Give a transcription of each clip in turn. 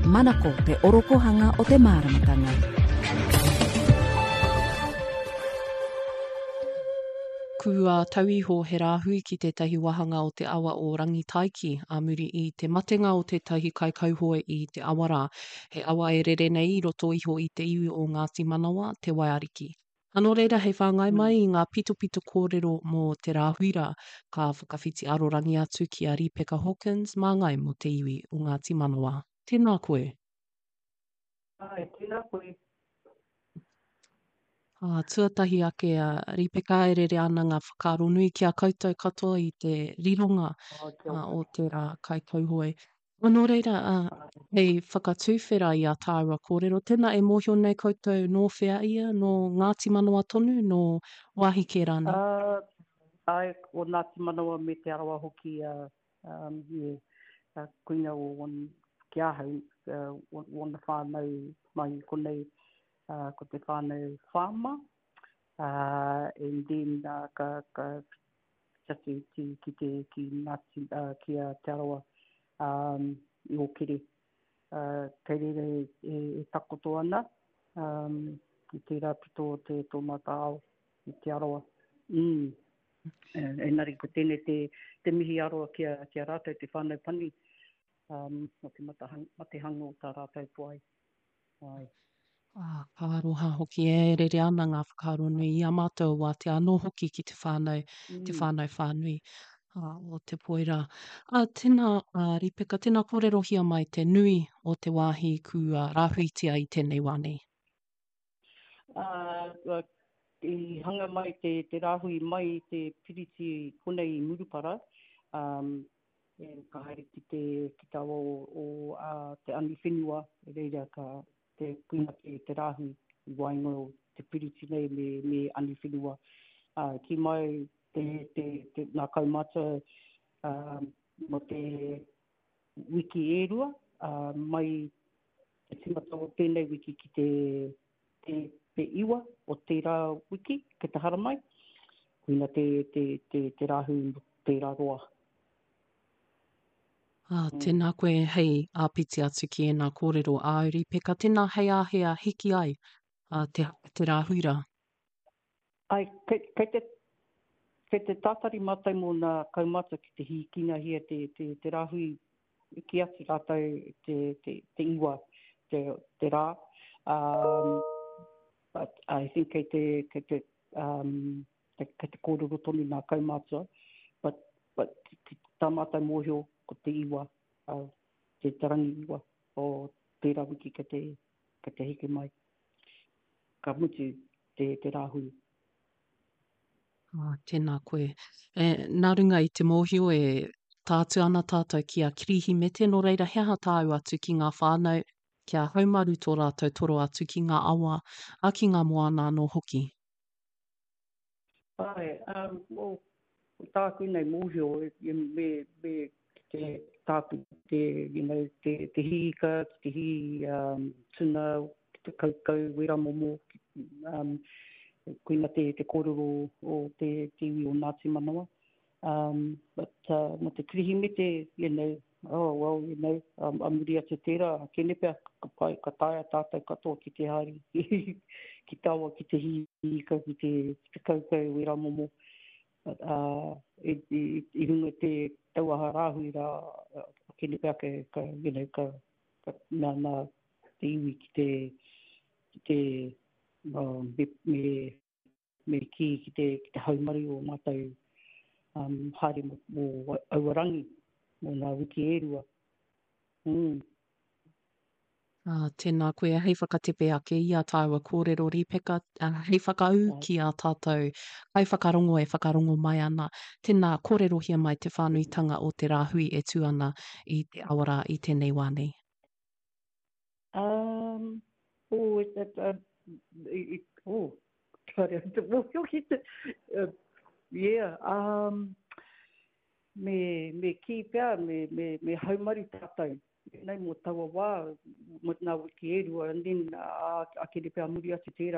Manako te orokohanga o te māramatanga. Kua tauiho he rāhui ki tētahi wahanga o te awa o Rangitaiki, a muri i te matenga o tētahi kaikauhoe i te awara. He awa e rere nei i roto iho i te iwi o Ngāti Manawa, te Waiariki. Anō reira he whāngai mai i ngā pito kōrero mō te rāhuira, ka whakawhiti arorangi atu ki a Rebecca Hawkins, mā ngai mo te iwi o Ngāti Manawa. Tēnā koe. Ai, tēnā koe. Tuatahi ake a Rebecca e rere ana ngā whakaaro nui ki a koutou katoa i te rironga o te rā kaikauhoe. Anō reira, hei whakatūwhera i a tāua kōrero, tēnā e mōhio nei koutou nō whea ia, nō Ngāti Manawa tonu, nō wāhi kē rāna? Ai, o Ngāti Manawa me te arawa hoki kuinga o ki ahau, wana whānau mai konei, ko te whānau whāma, and then ka tatu ki Ngāti, ki a te arawa i o kere. Kei rere e takoto ana, i te rāpito o te tōmata ao i te arawa. Engari, ko tēnei te mihi aroa ki a rātou te whānau pani, o te matehanga o tā rātou puai. Ka aroha hoki e rere ana ngā whakaaro nui i a mātou wā te anō hoki ki te whānau whānui o te poira. Tēnā, Rebecca, tēnā kōrero hia mai te nui o te wāhi kua rāhuitia i tēnei wānei. I hanga mai te rāhui mai te piriti konei Murupara, ka haere ki te awa o te ani whenua, reira ka te kuina te rāhui i wainga o te piriti nei me ani whenua. Ki mai nā kaumata mo te wiki e rua, mai te timata o tēnei wiki ki te iwa o te rā wiki, ke te hara mai, kuina te rāhui te rā roa. Tēnā koe hei āpiti atu ki e nā kōrero a Rebecca, tēnā hei āhea hiki ai te rāhuira. Ai, kei te tātari mātai mō nā kaumata ki te hikina hia te rāhui ki atu rātou te iwa, te rā. But I think kei te kōrero tonu nā kaumata, but tā mātai mōhio ko te iwa, te tarangi iwa o tērā wiki ka te hiki mai. Ka mutu te rāhui. Tēnā koe. Nā runga i te mōhio e tātu ana tātou ki a kirihimete, no reira hea tāu atu ki ngā whānau, kia haumaru tō rātou toro atu ki ngā awa, a ki ngā moana no hoki. Ai, tāku nei mōhio, me te tāku te hika, te hi tuna, te kaukau, wera momo, kuina te kōrero o te iwi o Ngāti Manawa. But mo te kirihimete, amuri atu tērā, kene pia ka taia tātou katoa ki te hari, ki tawa, ki te hika, ki te kaukau, wera momo. But i runga te tauaha rāhui rā, kene pia ka nā te iwi ki te me ki te haumari o mātou haere mō auarangi, mō ngā wiki e rua. Tēnā koe, hei whakatepe ake i a tāua kōrero Rebecca, hei whakau ki a tātou, kai whakarongo e whakarongo mai ana. Tēnā kōrero hia mai te whānuitanga o te rāhui e tū ana i te awara i tēnei wānei. Me ki pia, me haumari tātou. Nei mō taua wā, mo nā wiki e rua, and then a kere pia muri atu tērā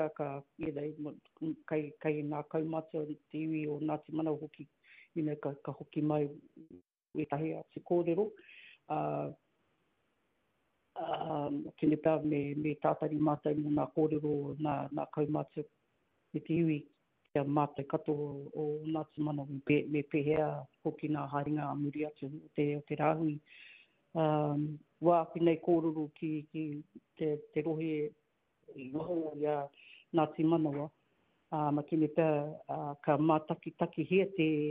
kai ngā kaumata te iwi o Ngāti Manawa hoki, ka hoki mai wetahi atu kōrero. Kene pā me tātari mātai mō nā kōrero nā kaumātua me te iwi kia mātai kato o Ngāti Manawa me pehea hoki nā haringa a muri atu o te rāhui. Wā pinei kōrero ki te rohe i waho i a Ngāti Manawa. Ma kene pā ka mātaki hea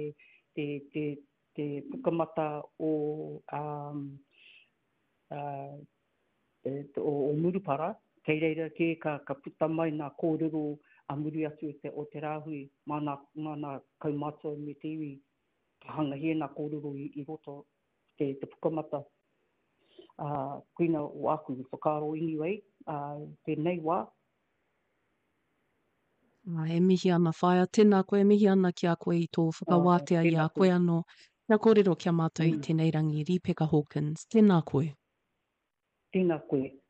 te pukamata o o Murupara, kei reira ka puta mai nā kōrero a muri atu o te rāhui, mā nā kaumātua me te iwi, ka hanga hea nā kōrero i roto te pukamata. Kuina o aku i whakaaro anyway, tēnei wā. E mihi ana whaia, tēnā koe, mihi ana ki a koe i tō whakawātea i a koe anō. Kia kōrero kia mātou i tēnei rangi, Ripeka Hawkins. Tēnā koe. Tēnā koe.